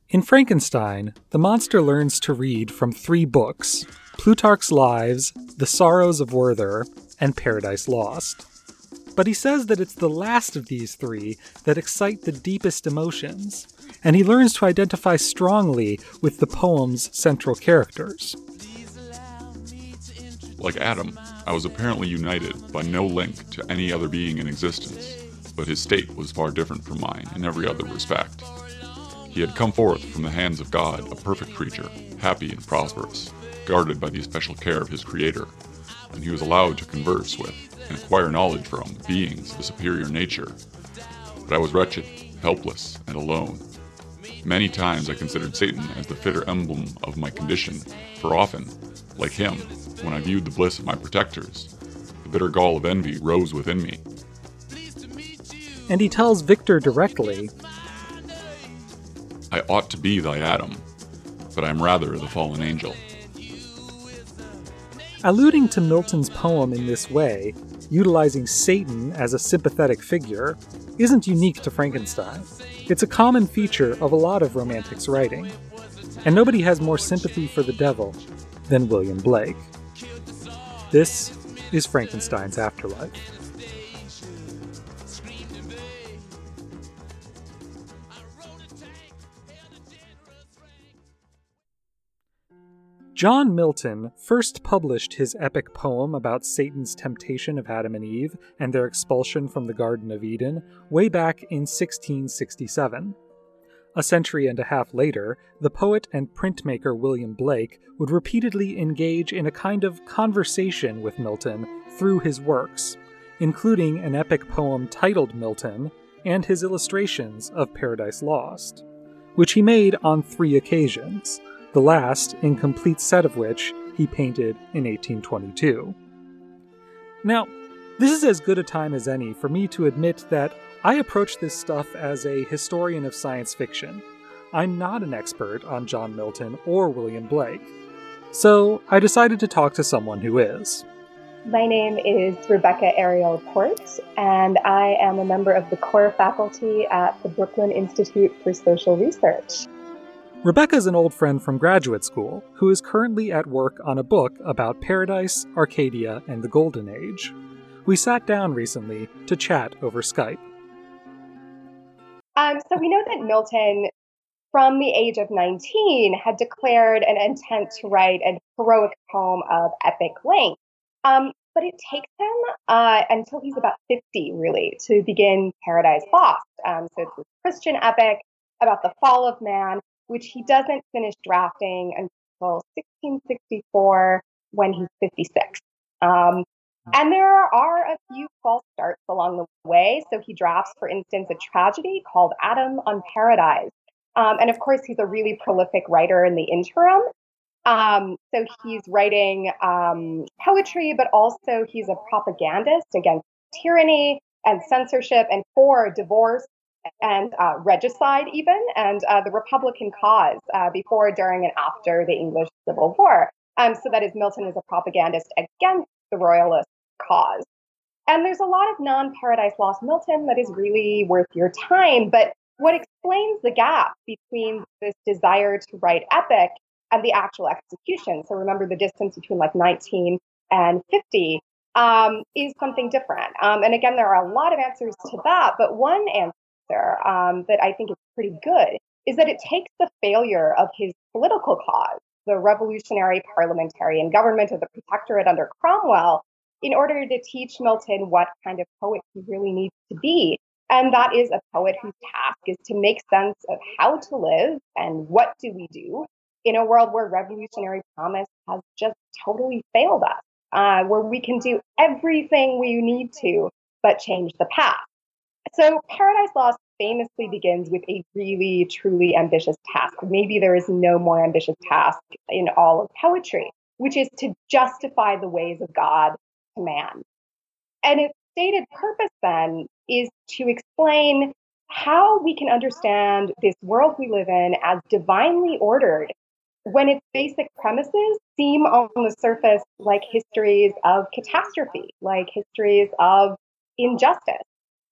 In Frankenstein, the monster learns to read from 3 books: Plutarch's Lives, The Sorrows of Werther, and Paradise Lost. But he says that it's the last of these 3 that excite the deepest emotions, and he learns to identify strongly with the poem's central characters. Like Adam, I was apparently united by no link to any other being in existence, but his state was far different from mine in every other respect. He had come forth from the hands of God, a perfect creature, happy and prosperous, guarded by the special care of his Creator, and he was allowed to converse with and acquire knowledge from beings of a superior nature. But I was wretched, helpless, and alone. Many times I considered Satan as the fitter emblem of my condition, for often, like him, when I viewed the bliss of my protectors, the bitter gall of envy rose within me. And he tells Victor directly, I ought to be thy Adam, but I am rather the fallen angel. Alluding to Milton's poem in this way, utilizing Satan as a sympathetic figure, isn't unique to Frankenstein. It's a common feature of a lot of Romantics writing. And nobody has more sympathy for the devil than William Blake. This is Frankenstein's Afterlife. John Milton first published his epic poem about Satan's temptation of Adam and Eve and their expulsion from the Garden of Eden way back in 1667. A century and a half later, the poet and printmaker William Blake would repeatedly engage in a kind of conversation with Milton through his works, including an epic poem titled Milton and his illustrations of Paradise Lost, which he made on 3 occasions, the last incomplete set of which he painted in 1822. Now, this is as good a time as any for me to admit that I approach this stuff as a historian of science fiction. I'm not an expert on John Milton or William Blake, so I decided to talk to someone who is. My name is Rebecca Ariel Port, and I am a member of the core faculty at the Brooklyn Institute for Social Research. Rebecca's an old friend from graduate school who is currently at work on a book about Paradise, Arcadia, and the Golden Age. We sat down recently to chat over Skype. So we know that Milton, from the age of 19, had declared an intent to write a heroic poem of epic length. But it takes him until he's about 50, really, to begin Paradise Lost. So it's this Christian epic about the fall of man, which he doesn't finish drafting until 1664 when he's 56. And there are a few false starts along the way. So he drafts, for instance, a tragedy called Adam on Paradise. And of course, he's a really prolific writer in the interim. So he's writing poetry, but also he's a propagandist against tyranny and censorship and for divorce and regicide even, and the Republican cause before, during, and after the English Civil War. So that is, Milton is a propagandist against the royalist cause. And there's a lot of non-Paradise Lost Milton that is really worth your time. But what explains the gap between this desire to write epic and the actual execution, so remember the distance between like 19 and 50, is something different. And again, there are a lot of answers to that, but one answer that I think is pretty good is that it takes the failure of his political cause, the revolutionary parliamentarian government of the Protectorate under Cromwell, in order to teach Milton what kind of poet he really needs to be. And that is a poet whose task is to make sense of how to live and what do we do in a world where revolutionary promise has just totally failed us, where we can do everything we need to but change the past. So Paradise Lost famously begins with a really, truly ambitious task. Maybe there is no more ambitious task in all of poetry, which is to justify the ways of God to man. And its stated purpose then is to explain how we can understand this world we live in as divinely ordered when its basic premises seem on the surface like histories of catastrophe, like histories of injustice.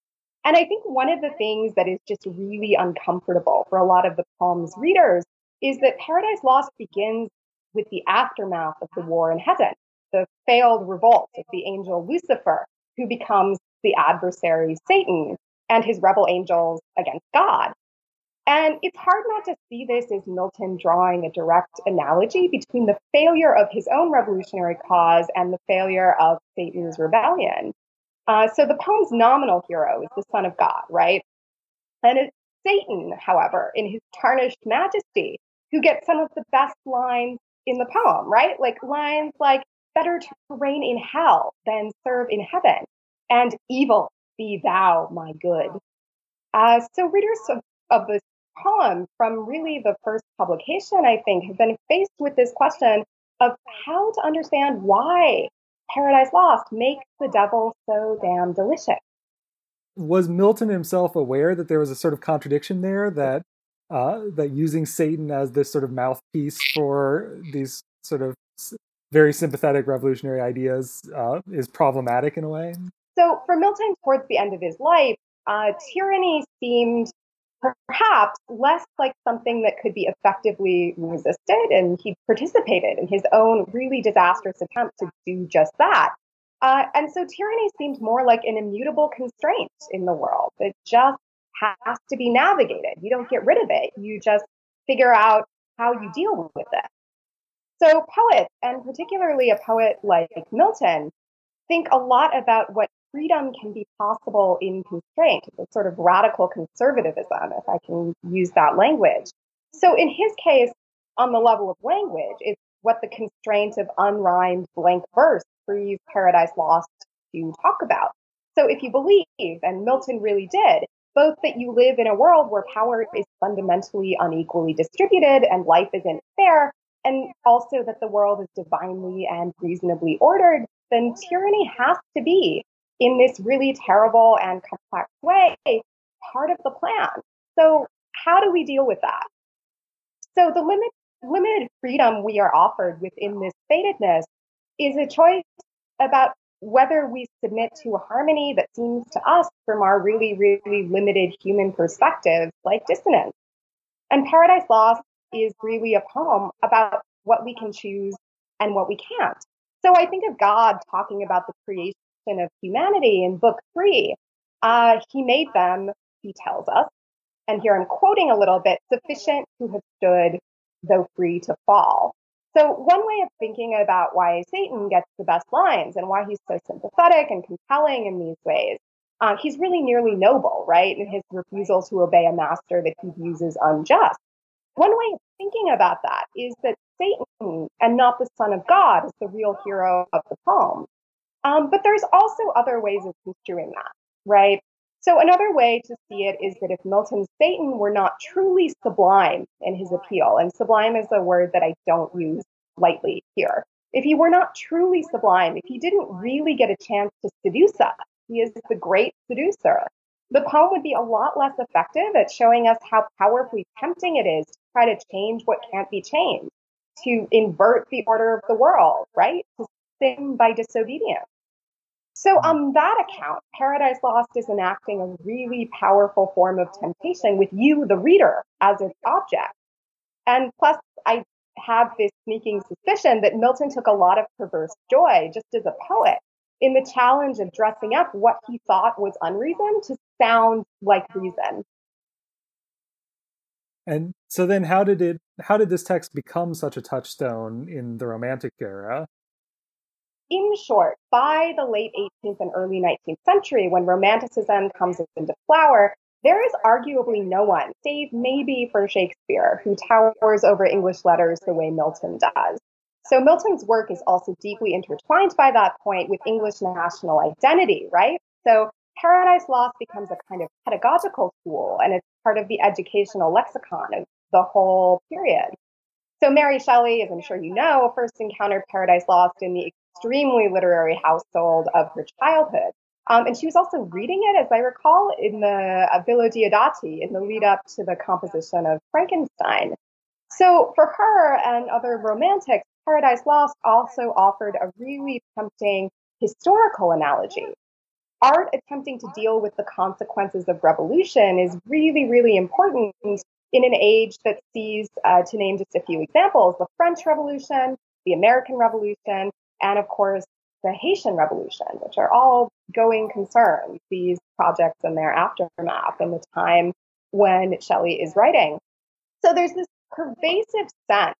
And I think one of the things that is just really uncomfortable for a lot of the poem's readers is that Paradise Lost begins with the aftermath of the war in heaven, the failed revolt of the angel Lucifer, who becomes the adversary Satan and his rebel angels against God. And it's hard not to see this as Milton drawing a direct analogy between the failure of his own revolutionary cause and the failure of Satan's rebellion. So the poem's nominal hero is the Son of God, right? And it's Satan, however, in his tarnished majesty, who gets some of the best lines in the poem, right? Like lines like, better to reign in hell than serve in heaven, and evil be thou my good. So readers of this poem from really the first publication, I think, have been faced with this question of how to understand why Paradise Lost makes the devil so damn delicious. Was Milton himself aware that there was a sort of contradiction there, that that using Satan as this sort of mouthpiece for these sort of very sympathetic revolutionary ideas is problematic in a way? So for Milton, towards the end of his life, tyranny seemed perhaps less like something that could be effectively resisted, and he participated in his own really disastrous attempt to do just that. And so tyranny seemed more like an immutable constraint in the world that just has to be navigated. You don't get rid of it. You just figure out how you deal with it. So poets, and particularly a poet like Milton, think a lot about what freedom can be possible in constraint. It's a sort of radical conservatism, if I can use that language. So in his case, on the level of language, it's what the constraint of unrhymed blank verse frees Paradise Lost to talk about. So if you believe, and Milton really did, both that you live in a world where power is fundamentally unequally distributed and life isn't fair, and also that the world is divinely and reasonably ordered, then tyranny has to be, in this really terrible and complex way, part of the plan. So how do we deal with that? So the limited freedom we are offered within this fatedness is a choice about whether we submit to a harmony that seems to us, from our really, really limited human perspectives, like dissonance. And Paradise Lost is really a poem about what we can choose and what we can't. So I think of God talking about the creation of humanity in Book 3. He made them, he tells us, and here I'm quoting a little bit, sufficient to have stood, though free to fall. So one way of thinking about why Satan gets the best lines and why he's so sympathetic and compelling in these ways, he's really nearly noble, right? In his refusal to obey a master that he views as unjust. One way of thinking about that is that Satan, and not the Son of God, is the real hero of the poem. But there's also other ways of construing that, right? So another way to see it is that if Milton's Satan were not truly sublime in his appeal, and sublime is a word that I don't use lightly here, if he were not truly sublime, if he didn't really get a chance to seduce us, he is the great seducer, the poem would be a lot less effective at showing us how powerfully tempting it is to try to change what can't be changed, to invert the order of the world, right? To sin by disobedience. So on that account, Paradise Lost is enacting a really powerful form of temptation with you, the reader, as its object. And plus, I have this sneaking suspicion that Milton took a lot of perverse joy, just as a poet, in the challenge of dressing up what he thought was unreason to sound like reason. And so then how did this text become such a touchstone in the Romantic era? In short, by the late 18th and early 19th century, when Romanticism comes into flower, there is arguably no one, save maybe for Shakespeare, who towers over English letters the way Milton does. So Milton's work is also deeply intertwined by that point with English national identity, right? So Paradise Lost becomes a kind of pedagogical tool, and it's part of the educational lexicon of the whole period. So Mary Shelley, as I'm sure you know, first encountered Paradise Lost in the extremely literary household of her childhood. And she was also reading it, as I recall, in the Villa Diodati in the lead up to the composition of Frankenstein. So for her and other romantics, Paradise Lost also offered a really tempting historical analogy. art attempting to deal with the consequences of revolution is really, really important in an age that sees, to name just a few examples, the French Revolution, the American Revolution, and of course, the Haitian Revolution, which are all going concerns, these projects and their aftermath in the time when Shelley is writing. So there's this pervasive sense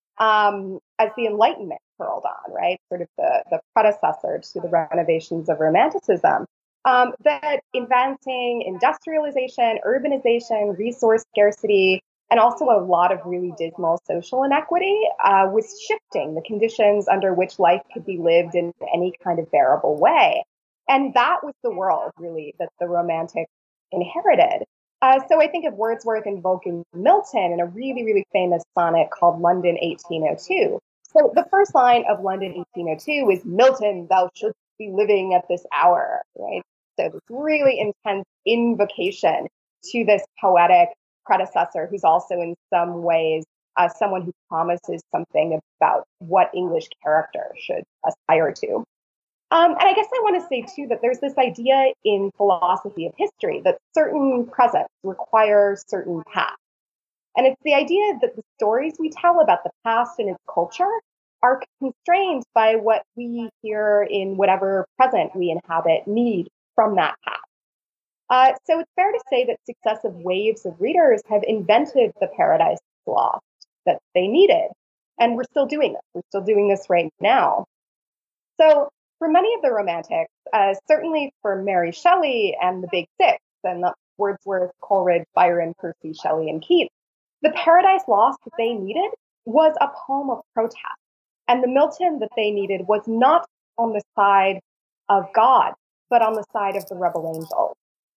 as the Enlightenment curled on, right? Sort of the predecessor to the renovations of Romanticism, that advancing industrialization, urbanization, resource scarcity, and also a lot of really dismal social inequity was shifting the conditions under which life could be lived in any kind of bearable way. And that was the world, really, that the Romantics inherited. So I think of Wordsworth invoking Milton in a really, really famous sonnet called London 1802. So the first line of London 1802 is, Milton, thou shouldst be living at this hour, right? So this really intense invocation to this poetic predecessor who's also in some ways someone who promises something about what English character should aspire to. And I guess I want to say, too, that there's this idea in philosophy of history that certain presents require certain pasts. And it's the idea that the stories we tell about the past and its culture are constrained by what we here in whatever present we inhabit need from that past. So it's fair to say that successive waves of readers have invented the paradise lost that they needed. And we're still doing this. We're still doing this right now. So for many of the Romantics, certainly for Mary Shelley and the Big Six, and the Wordsworth, Coleridge, Byron, Percy, Shelley, and Keats, the Paradise Lost that they needed was a poem of protest. And the Milton that they needed was not on the side of God, but on the side of the rebel angels.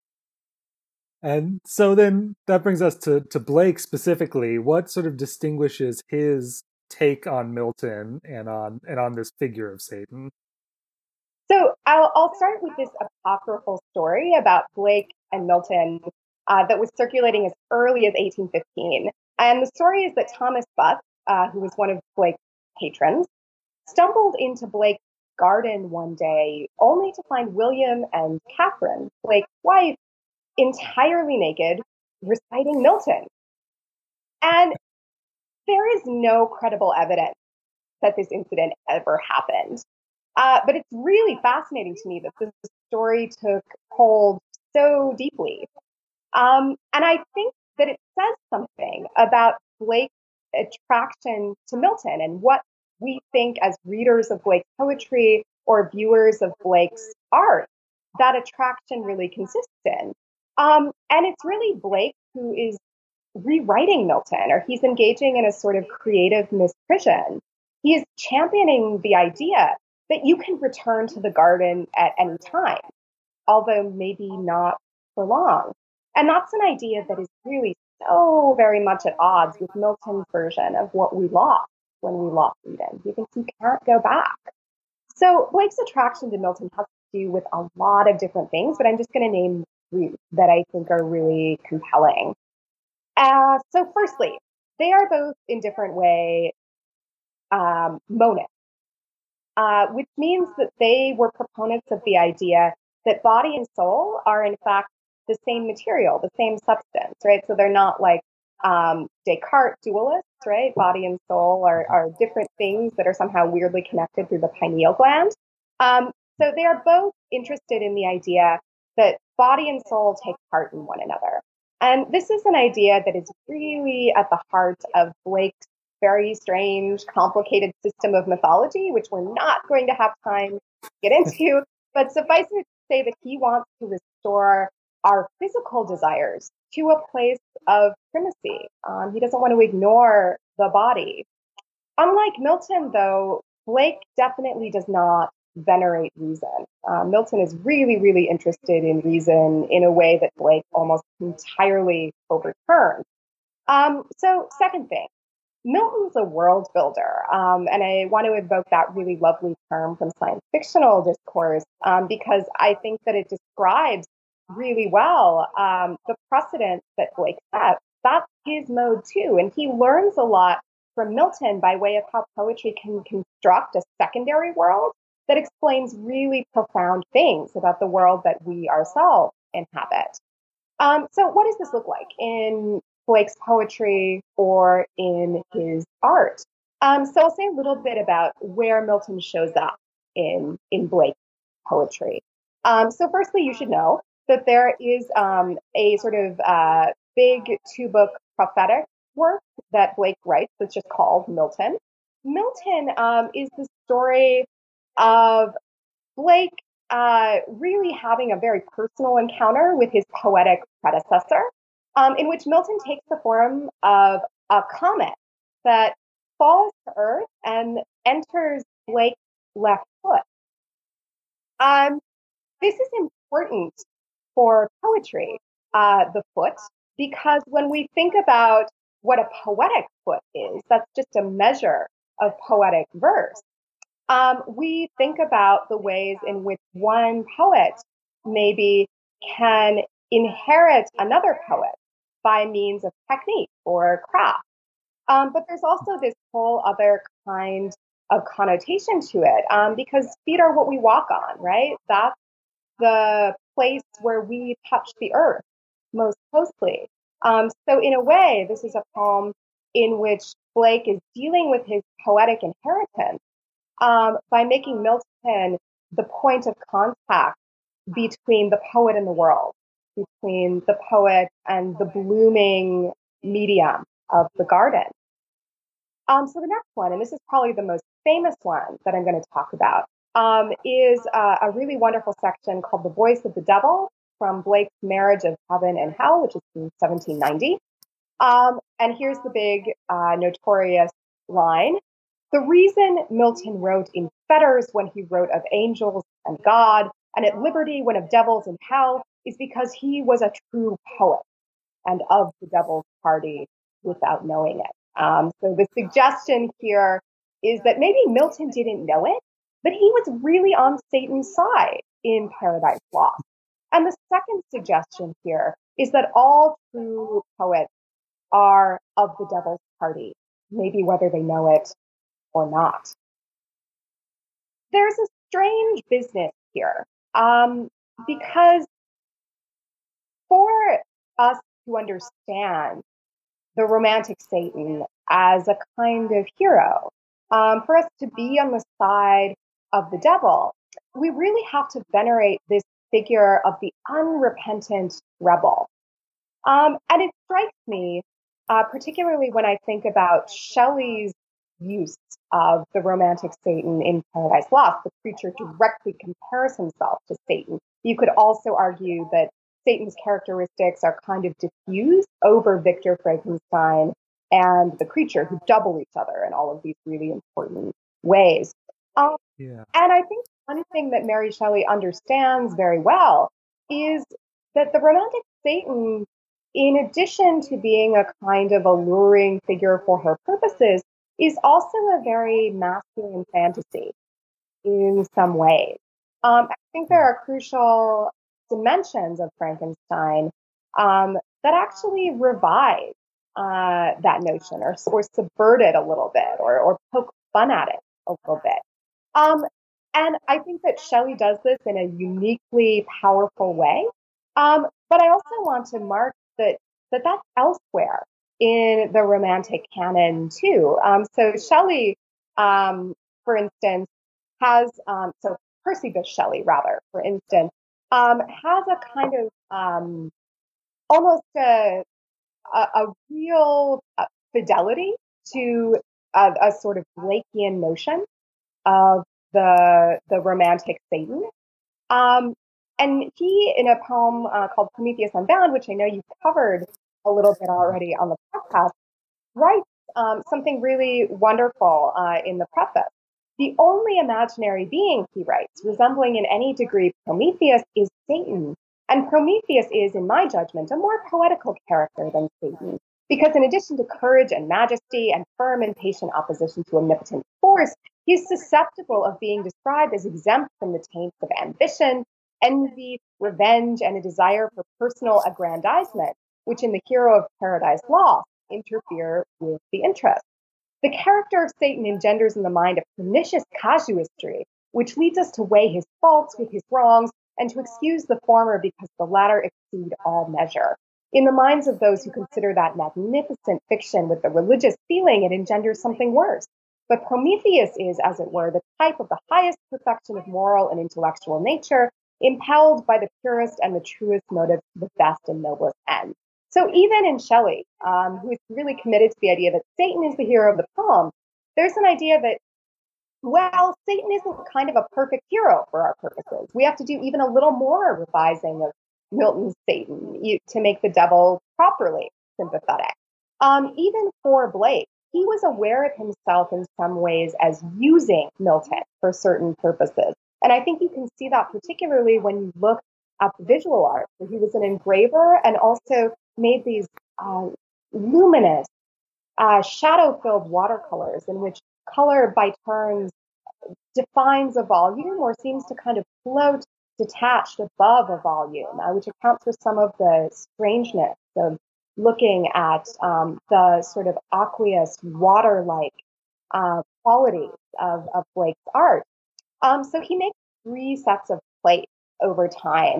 And so then that brings us to Blake specifically. What sort of distinguishes his take on Milton and on this figure of Satan? So I'll start with this apocryphal story about Blake and Milton that was circulating as early as 1815. And the story is that Thomas Buck, who was one of Blake's patrons, stumbled into Blake's garden one day only to find William and Catherine, Blake's wife, entirely naked, reciting Milton. And there is no credible evidence that this incident ever happened. But it's really fascinating to me that this story took hold so deeply. And I think that it says something about Blake's attraction to Milton and what we think as readers of Blake's poetry or viewers of Blake's art that attraction really consists in. And it's really Blake who is rewriting Milton, or he's engaging in a sort of creative misprision. He is championing the idea that you can return to the garden at any time, although maybe not for long. And that's an idea that is really so very much at odds with Milton's version of what we lost when we lost Eden. He thinks you can't go back. So Blake's attraction to Milton has to do with a lot of different things, but I'm just going to name three that I think are really compelling. So firstly, they are both in different ways monists. Which means that they were proponents of the idea that body and soul are in fact the same material, the same substance, right? So they're not like Descartes dualists, right? Body and soul are different things that are somehow weirdly connected through the pineal gland. So they are both interested in the idea that body and soul take part in one another. And this is an idea that is really at the heart of Blake's very strange, complicated system of mythology, which we're not going to have time to get into. But suffice it to say that he wants to restore our physical desires to a place of primacy. He doesn't want to ignore the body. Unlike Milton, though, Blake definitely does not venerate reason. Milton is really, really interested in reason in a way that Blake almost entirely overturns. So second thing, Milton's a world builder, and I want to invoke that really lovely term from science fictional discourse because I think that it describes really well the precedent that Blake sets. That's his mode too, and he learns a lot from Milton by way of how poetry can construct a secondary world that explains really profound things about the world that we ourselves inhabit. So what does this look like in Blake's poetry or in his art? So I'll say a little bit about where Milton shows up in Blake's poetry. So firstly, you should know that there is a sort of big two-book prophetic work that Blake writes that's just called Milton. Milton is the story of Blake really having a very personal encounter with his poetic predecessor, in which Milton takes the form of a comet that falls to Earth and enters Blake's left foot. This is important for poetry, the foot, because when we think about what a poetic foot is, that's just a measure of poetic verse. We think about the ways in which one poet maybe can inherit another poet by means of technique or craft. But there's also this whole other kind of connotation to it, because feet are what we walk on, right? That's the place where we touch the earth most closely. So in a way, this is a poem in which Blake is dealing with his poetic inheritance by making Milton the point of contact between the poet and the world, between the poet and the blooming medium of the garden. So the next one, and this is probably the most famous one that I'm going to talk about, is a really wonderful section called The Voice of the Devil from Blake's Marriage of Heaven and Hell, which is from 1790. And here's the big notorious line. The reason Milton wrote in fetters when he wrote of angels and God, and at liberty when of devils and hell, is because he was a true poet and of the devil's party without knowing it. So the suggestion here is that maybe Milton didn't know it, but he was really on Satan's side in Paradise Lost. And the second suggestion here is that all true poets are of the devil's party, maybe whether they know it or not. There's a strange business here, because for us to understand the romantic Satan as a kind of hero, for us to be on the side of the devil, we really have to venerate this figure of the unrepentant rebel. And it strikes me, particularly when I think about Shelley's use of the romantic Satan in Paradise Lost. The creature directly compares himself to Satan. You could also argue that Satan's characteristics are kind of diffused over Victor Frankenstein and the creature, who double each other in all of these really important ways. And I think one thing that Mary Shelley understands very well is that the romantic Satan, in addition to being a kind of alluring figure for her purposes, is also a very masculine fantasy in some ways. I think there are crucial dimensions of Frankenstein that actually revive that notion, or subvert it a little bit, or poke fun at it a little bit. And I think that Shelley does this in a uniquely powerful way. But I also want to mark that that's elsewhere in the romantic canon too. So Shelley, for instance, has so Percy Bysshe Shelley, rather, for instance, has a kind of almost a real fidelity to a sort of Blakean notion of the romantic Satan. And he, in a poem called Prometheus Unbound, which I know you've covered a little bit already on the podcast, writes something really wonderful in the preface. The only imaginary being, he writes, resembling in any degree Prometheus is Satan. And Prometheus is, in my judgment, a more poetical character than Satan, because in addition to courage and majesty and firm and patient opposition to omnipotent force, he's susceptible of being described as exempt from the taints of ambition, envy, revenge, and a desire for personal aggrandizement, which in the hero of Paradise Lost interfere with the interest. The character of Satan engenders in the mind a pernicious casuistry, which leads us to weigh his faults with his wrongs and to excuse the former because the latter exceed all measure. In the minds of those who consider that magnificent fiction with the religious feeling, it engenders something worse. But Prometheus is, as it were, the type of the highest perfection of moral and intellectual nature, impelled by the purest and the truest motives to the best and noblest end. So even in Shelley, who is really committed to the idea that Satan is the hero of the poem, there's an idea that, well, Satan isn't kind of a perfect hero for our purposes. We have to do even a little more revising of Milton's Satan to make the devil properly sympathetic. Even for Blake, he was aware of himself in some ways as using Milton for certain purposes. And I think you can see that particularly when you look at the visual art, where he was an engraver and also made these luminous, shadow-filled watercolors in which color by turns defines a volume or seems to kind of float detached above a volume, which accounts for some of the strangeness of looking at the sort of aqueous, water-like qualities of Blake's art. So he makes 3 sets of plates over time,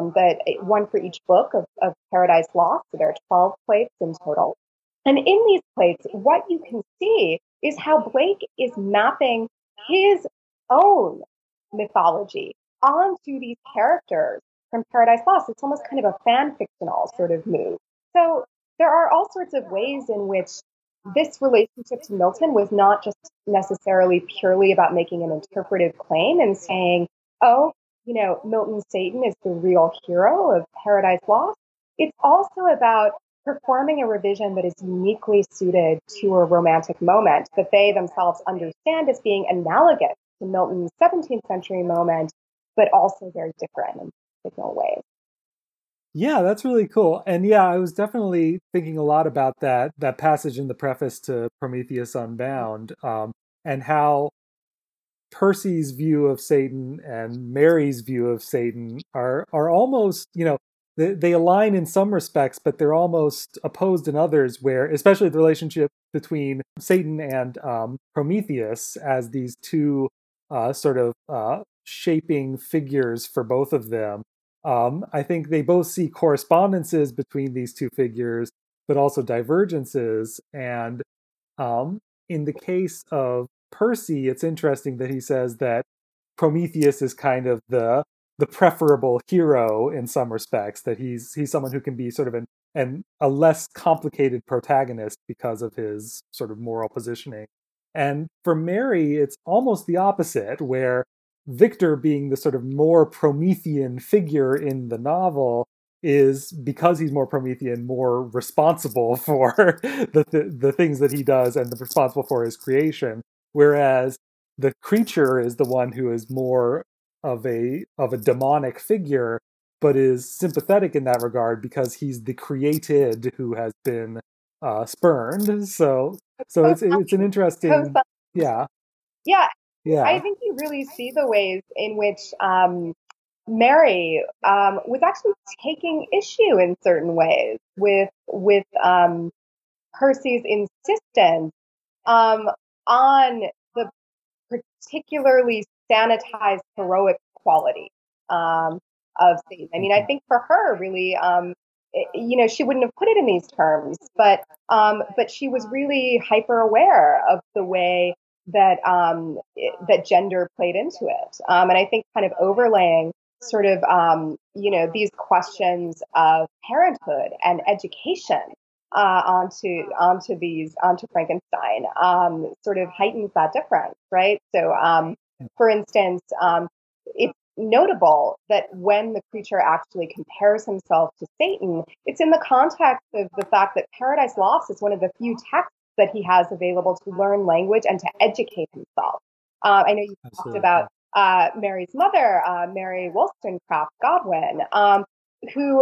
one for each book of Paradise Lost. So there are 12 plates in total. And in these plates, what you can see is how Blake is mapping his own mythology onto these characters from Paradise Lost. It's almost kind of a fan fictional sort of move. So there are all sorts of ways in which this relationship to Milton was not just necessarily purely about making an interpretive claim and saying, oh, Milton's Satan is the real hero of Paradise Lost. It's also about performing a revision that is uniquely suited to a romantic moment that they themselves understand as being analogous to Milton's 17th century moment, but also very different in signal ways. Yeah, that's really cool. And yeah, I was definitely thinking a lot about that passage in the preface to Prometheus Unbound, and how Percy's view of Satan and Mary's view of Satan are almost, they align in some respects, but they're almost opposed in others, where especially the relationship between Satan and Prometheus as these two sort of shaping figures for both of them. I think they both see correspondences between these two figures, but also divergences. And in the case of Percy, it's interesting that he says that Prometheus is kind of the preferable hero in some respects, that he's someone who can be sort of a less complicated protagonist because of his sort of moral positioning. And for Mary, it's almost the opposite, where Victor, being the sort of more Promethean figure in the novel, is, because he's more Promethean, more responsible for the things that he does and responsible for his creation. Whereas the creature is the one who is more of a demonic figure, but is sympathetic in that regard because he's the created who has been spurned. So it's an interesting, yeah. I think you really see the ways in which Mary was actually taking issue in certain ways with Percy's insistence on the particularly sanitized heroic quality of Satan. I mean, I think for her, really, she wouldn't have put it in these terms, but she was really hyper aware of the way that that gender played into it, and I think kind of overlaying sort of these questions of parenthood and education onto Frankenstein sort of heightens that difference, right? So, for instance, it's notable that when the creature actually compares himself to Satan, it's in the context of the fact that Paradise Lost is one of the few texts that he has available to learn language and to educate himself. I know you talked about Mary's mother, Mary Wollstonecraft Godwin, who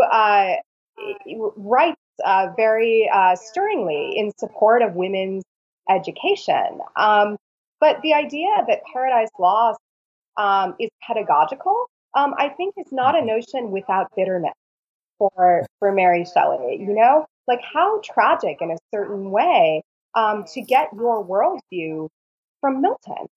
writes very stirringly in support of women's education. But the idea that Paradise Lost is pedagogical, I think is not a notion without bitterness for Mary Shelley. Like how tragic in a certain way to get your worldview from Milton.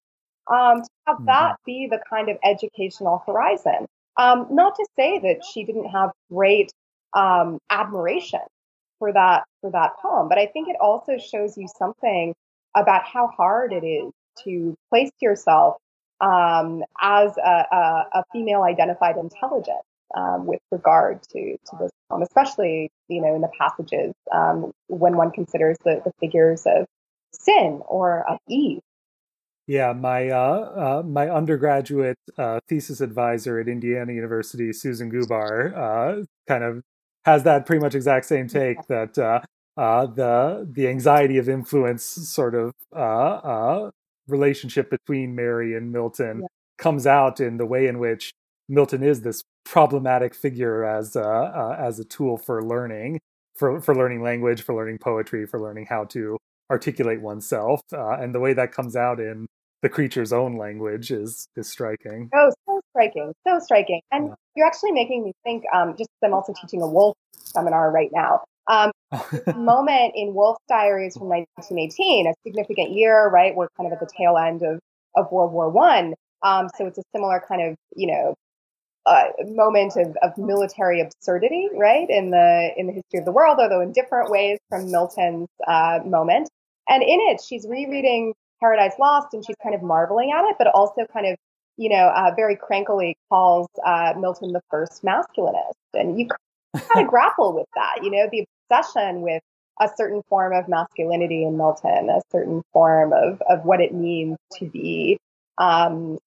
to have that be the kind of educational horizon. Not to say that she didn't have great admiration for that poem, but I think it also shows you something about how hard it is to place yourself as a female identified intelligence with regard to this poem, especially in the passages when one considers the figures of sin or of Eve. Yeah, my undergraduate thesis advisor at Indiana University, Susan Gubar, kind of has that pretty much exact same take, that the anxiety of influence sort of relationship between Mary and Milton comes out in the way in which Milton is this problematic figure as a tool for learning, for learning language, for learning poetry, for learning how to articulate oneself, and the way that comes out in the creature's own language is striking. Oh, so striking, so striking. And you're actually making me think, just I'm also teaching a Woolf seminar right now. Moment in Woolf's diaries from 1918, a significant year, right? We're kind of at the tail end of World War I. So it's a similar kind of, moment of military absurdity, right? In the history of the world, although in different ways from Milton's moment. And in it, she's rereading Paradise Lost, and she's kind of marveling at it, but also kind of, very crankily calls Milton the first masculinist. And you kind of grapple with that, the obsession with a certain form of masculinity in Milton, a certain form of what it means to be, to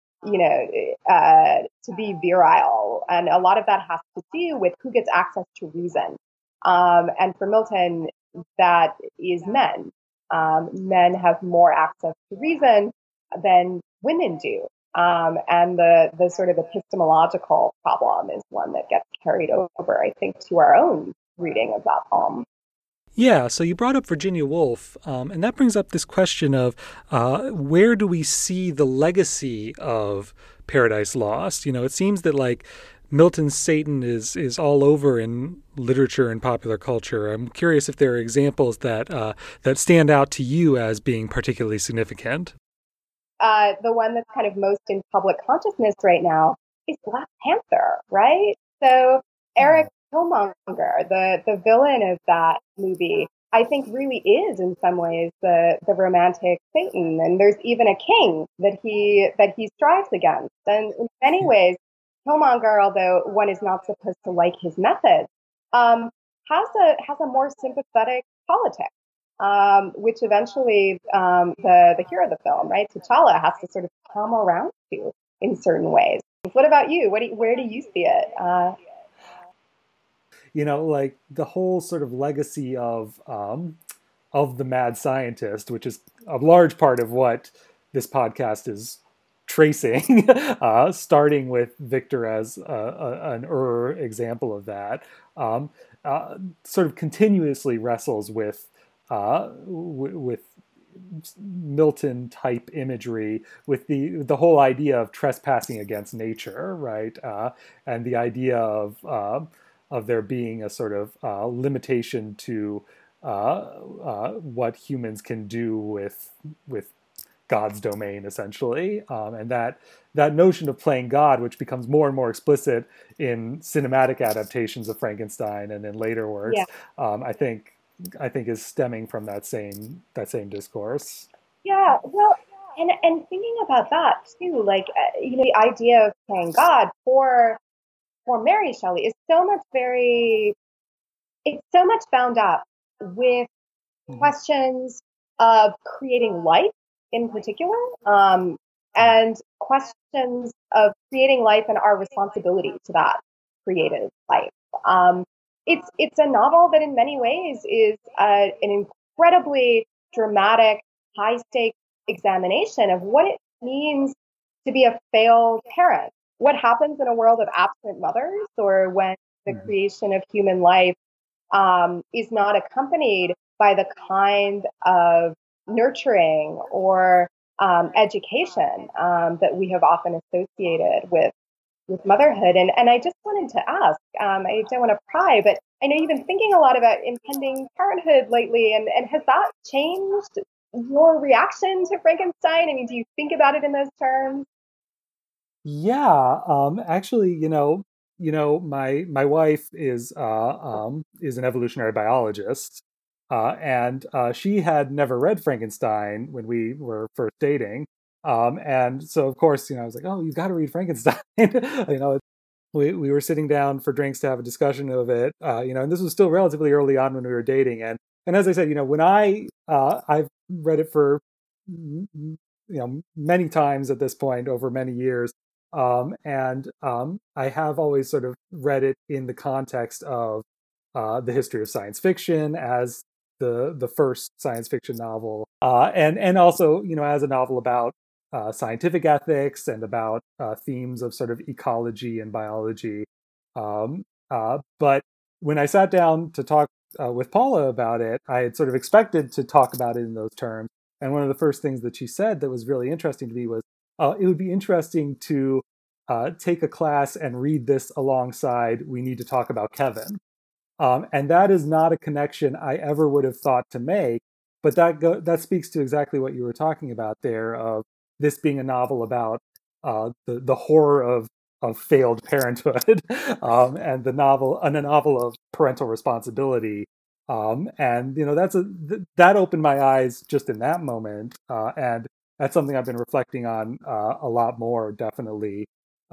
be virile. And a lot of that has to do with who gets access to reason. And for Milton, that is men. Men have more access to reason than women do. And the sort of epistemological problem is one that gets carried over, I think, to our own reading of that poem. Yeah, so you brought up Virginia Woolf, and that brings up this question of where do we see the legacy of Paradise Lost? It seems that Milton's Satan is all over in literature and popular culture. I'm curious if there are examples that stand out to you as being particularly significant. The one that's kind of most in public consciousness right now is Black Panther, right? So Eric Killmonger, the villain of that movie, I think really is in some ways the romantic Satan, and there's even a king that he strives against. And in many ways, Killmonger, although one is not supposed to like his methods, has a more sympathetic politics, which eventually the hero of the film, right, T'Challa, has to sort of come around to in certain ways. What about you? Where do you see it? The whole sort of legacy of the mad scientist, which is a large part of what this podcast is tracing, starting with Victor as an example of that, sort of continuously wrestles with Milton type imagery, with the whole idea of trespassing against nature, right? And the idea of there being a sort of limitation to what humans can do with God's domain, essentially, and that notion of playing God, which becomes more and more explicit in cinematic adaptations of Frankenstein and in later works, I think is stemming from that same discourse. Yeah, well, and thinking about that too, the idea of playing God for Mary Shelley is so much bound up with questions of creating life in particular, and questions of creating life and our responsibility to that creative life. It's a novel that in many ways is an incredibly dramatic, high-stakes examination of what it means to be a failed parent. What happens in a world of absent mothers, or when the creation of human life is not accompanied by the kind of nurturing or education that we have often associated with motherhood. And I just wanted to ask, I don't want to pry, but I know you've been thinking a lot about impending parenthood lately, and has that changed your reaction to Frankenstein? I mean, do you think about it in those terms? Yeah, actually, my wife is an evolutionary biologist, and she had never read Frankenstein when we were first dating, and so of course, I was like, oh, you've got to read Frankenstein. We were sitting down for drinks to have a discussion of it, and this was still relatively early on when we were dating, and as I said, when I've read it for many times at this point over many years. And I have always sort of read it in the context of the history of science fiction as the first science fiction novel, and also as a novel about scientific ethics and about themes of sort of ecology and biology. But when I sat down to talk with Paula about it, I had sort of expected to talk about it in those terms. And one of the first things that she said that was really interesting to me was, it would be interesting to take a class and read this alongside We Need to Talk About Kevin. And that is not a connection I ever would have thought to make, but that speaks to exactly what you were talking about there, of this being a novel about the horror of failed parenthood, and a novel of parental responsibility. And that opened my eyes just in that moment, and that's something I've been reflecting on a lot more, definitely,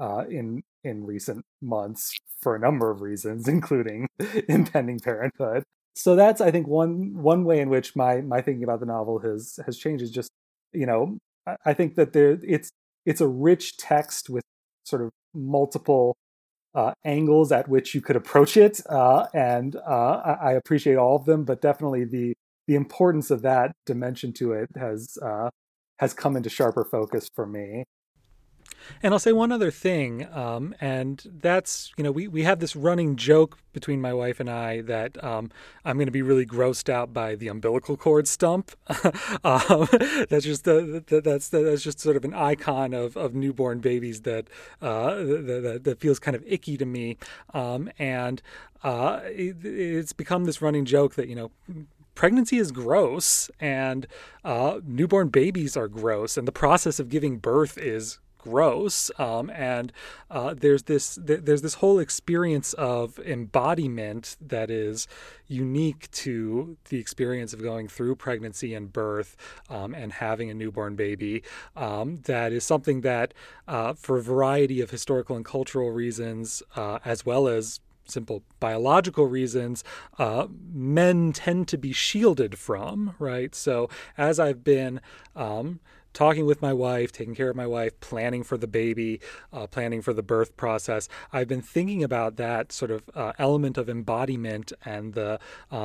in recent months, for a number of reasons, including impending parenthood. So that's, I think, one way in which my thinking about the novel has changed. Is just, I think that it's a rich text with sort of multiple angles at which you could approach it, and I appreciate all of them, but definitely the importance of that dimension to it has come into sharper focus for me. And I'll say one other thing, and that's, we have this running joke between my wife and I that I'm going to be really grossed out by the umbilical cord stump. That's just that's just sort of an icon of newborn babies that feels kind of icky to me, and it's become this running joke that pregnancy is gross, and newborn babies are gross, and the process of giving birth is gross, and there's this whole experience of embodiment that is unique to the experience of going through pregnancy and birth, and having a newborn baby, that is something that, for a variety of historical and cultural reasons, as well as simple biological reasons, men tend to be shielded from, right? So as I've been talking with my wife, taking care of my wife, planning for the baby, planning for the birth process, I've been thinking about that sort of element of embodiment and the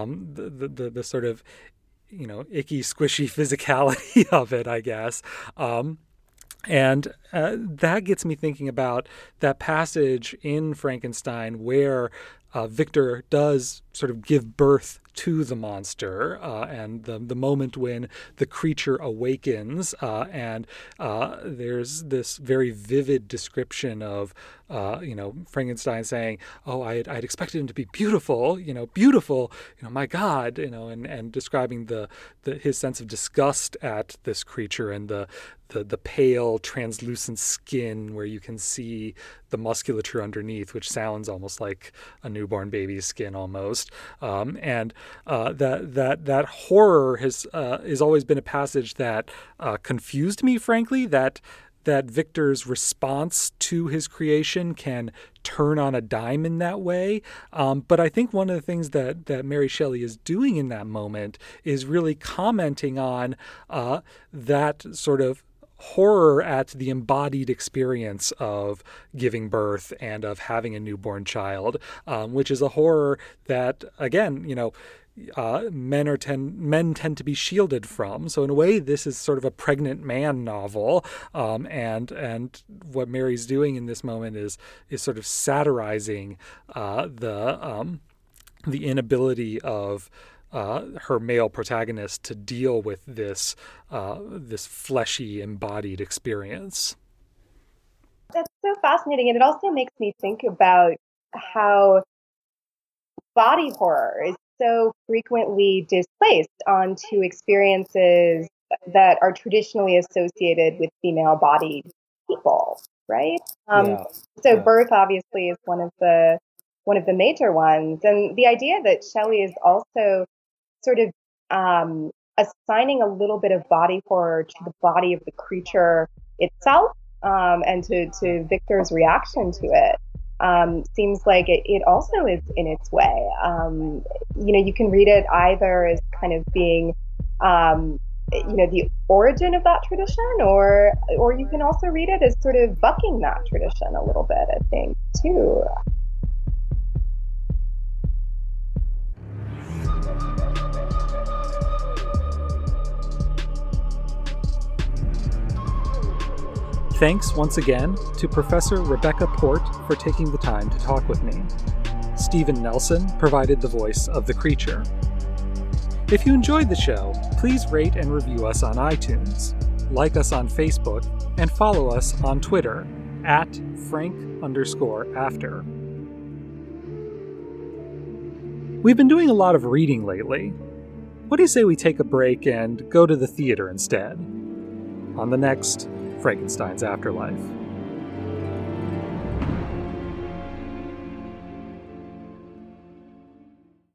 sort of icky, squishy physicality of it, I guess. And that gets me thinking about that passage in Frankenstein where Victor does sort of give birth to the monster, and the moment when the creature awakens, and there's this very vivid description of Frankenstein saying, "Oh, I'd expected him to be beautiful, beautiful, my God, and describing his sense of disgust at this creature and the pale, translucent skin where you can see the musculature underneath, which sounds almost like a newborn baby's skin almost. And that horror has always been a passage that confused me, frankly, that Victor's response to his creation can turn on a dime in that way. But I think one of the things that Mary Shelley is doing in that moment is really commenting on that sort of horror at the embodied experience of giving birth and of having a newborn child, which is a horror that, again, men tend to be shielded from. So in a way, this is sort of a pregnant man novel, and what Mary's doing in this moment is sort of satirizing the inability of her male protagonist to deal with this fleshy, embodied experience. That's so fascinating, and it also makes me think about how body horror is so frequently displaced onto experiences that are traditionally associated with female-bodied people, right? So birth obviously is one of the major ones, and the idea that Shelley is also sort of assigning a little bit of body horror to the body of the creature itself, and to Victor's reaction to it. Seems like it also is in its way. You can read it either as kind of being, the origin of that tradition, or you can also read it as sort of bucking that tradition a little bit, I think, too. Thanks once again to Professor Rebecca Port for taking the time to talk with me. Stephen Nelson provided the voice of the creature. If you enjoyed the show, please rate and review us on iTunes, like us on Facebook, and follow us on Twitter @Frank_after. We've been doing a lot of reading lately. What do you say we take a break and go to the theater instead? On the next Frankenstein's Afterlife.